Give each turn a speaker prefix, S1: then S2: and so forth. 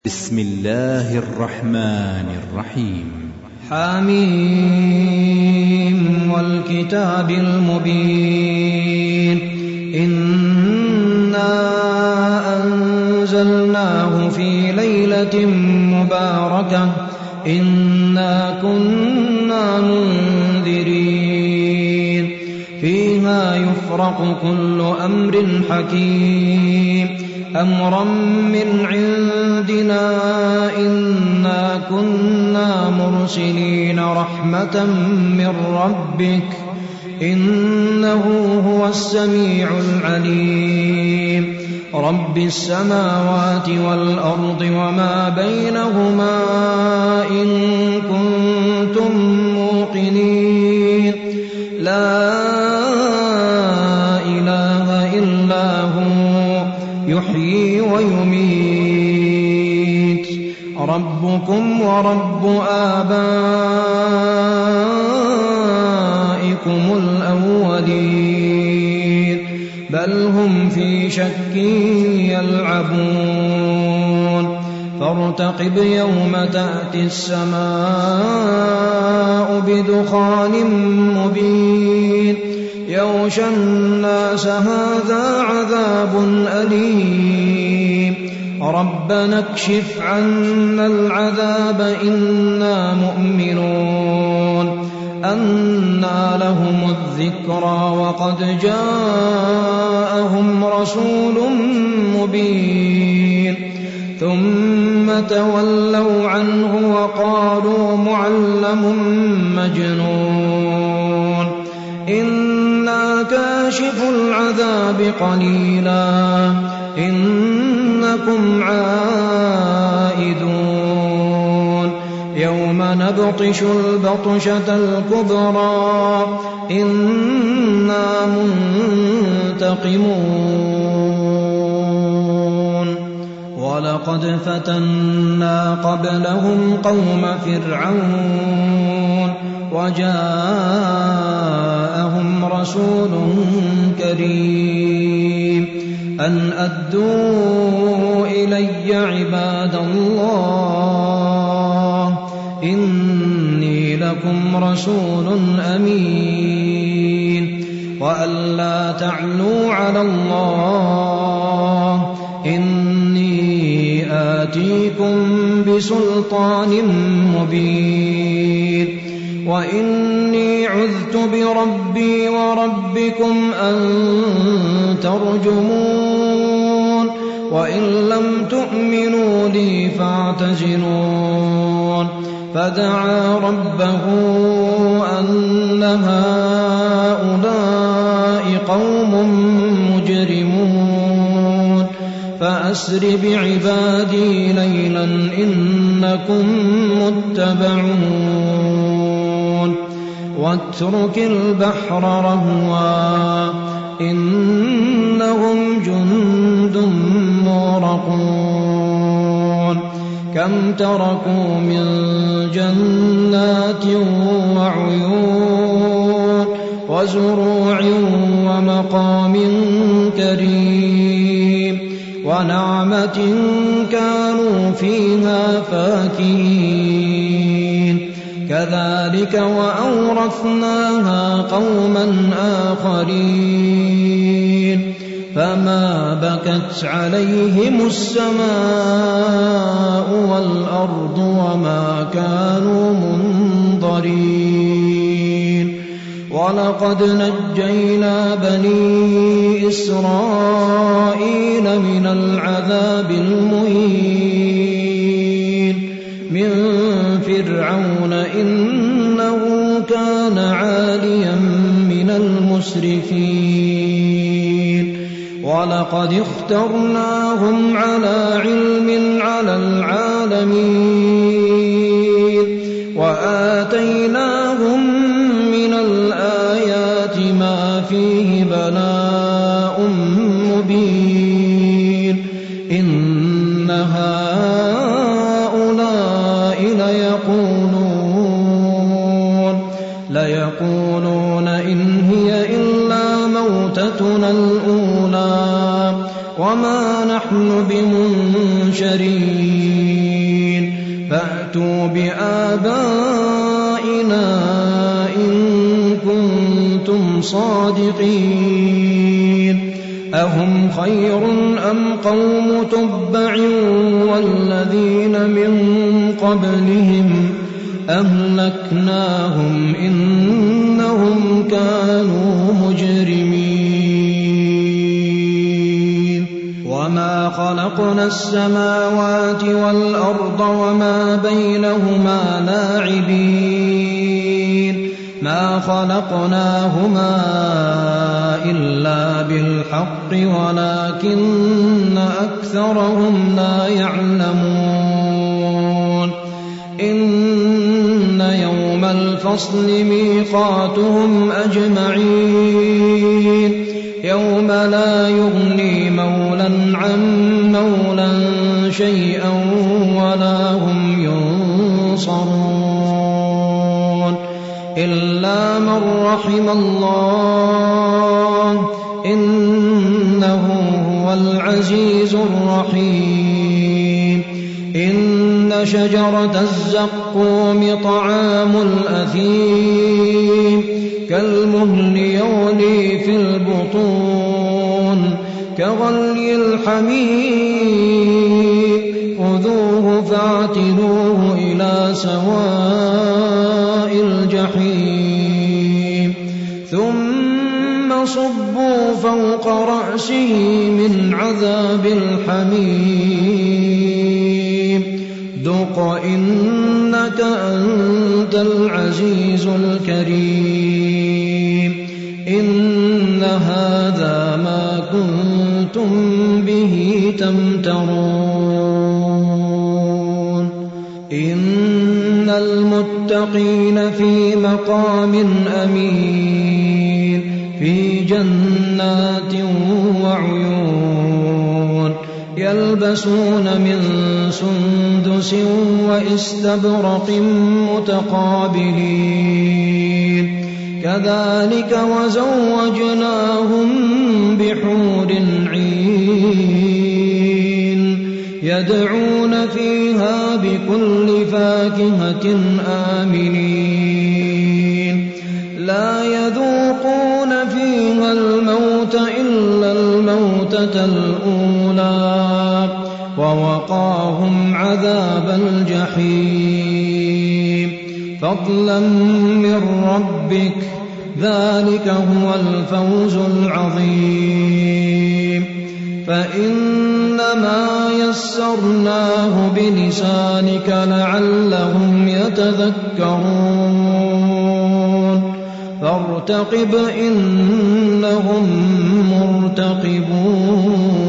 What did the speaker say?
S1: بسم الله الرحمن الرحيم.
S2: حميم والكتاب المبين. إنا أنزلناه في ليلة مباركة إنا كنا منذرين فيها يفرق كل أمر حكيم أمرا من عندنا إنا كنا مرسلين رحمة من ربك إنه هو السميع العليم رب السماوات والأرض وما بينهما إن كنتم موقنين لا إله إلا هو يحيي ويميت ربكم ورب آبائكم الأولين بل هم في شك يلعبون فارتقب يوم تأتي السماء بدخان مبين يغشى الناس هذا عذاب أليم ربنا اكشف عنا العذاب إنا مؤمنون أنى لهم الذكرى وقد جاءهم رسول مبين ثم تولوا عنه وقالوا معلم مجنون إنا كاشف العذاب قليلا إنكم عائدون يوم نبطش البطشة الكبرى إنا منتقمون ولقد فتنا قبلهم قوم فرعون وجاءهم رسول كريم أن أدوا إلي عباد الله إني لكم رسول أمين وأن لا تعلوا على الله إني آتيكم بسلطان مبين وإني عذت بربي وربكم أن ترجمون وإن لم تؤمنوا لي فاعتزلون فدعا ربه أن هؤلاء قوم مجرمون فأسر بعبادي ليلا إنكم متبعون واترك البحر رهوا إنهم جند مغرقون كم تركوا من جنات وعيون وزروع ومقام كريم ونعمة كانوا فيها فاكهين كذلك وأورثناها قوما آخرين فما بكت عليهم السماء والأرض وما كانوا منظرين ولقد نجينا بني إسرائيل من العذاب المهين من فرعون إنه كان عاليا من المسرفين ولقد اخترناهم على علم على العالمين وآتيناهم من الآيات ما فيه بلاء مبين إن هؤلاء ليقولون إن هي إلا موتتنا الأولى وما نحن بمنشرين فأتوا بآبائنا إن كنتم صادقين أهم خير أم قوم تبع والذين من قبلهم أهلكناهم إنهم كانوا مجرمين وما خلقنا السماوات والأرض وما بينهما لاعبين ما خلقناهما إلا بالحق ولكن أكثرهم لا يعلمون إن يوم الفصل ميقاتهم أجمعين يوم لا يغني مولى عن مولى شيئا ولا هم ينصرون إلا من رحم الله إنه هو العزيز الرحيم إن شجرة الزقوم طعام الأثيم كالمهل يغلي في البطون كغلي الحميم خذوه فاعتلوه إلى سواء الجحيم ثم صبوا فوق رأسه من عذاب الحميم ذق إنك أنت العزيز الكريم إن هذا ما كنتم به تمترون إن المتقين في مقام أمين في جنات وعيون يلبسون من سندس وإستبرق متقابلين كذلك وزوجناهم بحور عين يدعون فيها بكل فاكهة آمنين لا يذوقون فيها الموت إلا الموتة الأولى ووقاهم عذاب الجحيم فضلا من ربك ذلك هو الفوز العظيم فإنما يسرناه بلسانك لعلهم يتذكرون فارتقب إنهم مرتقبون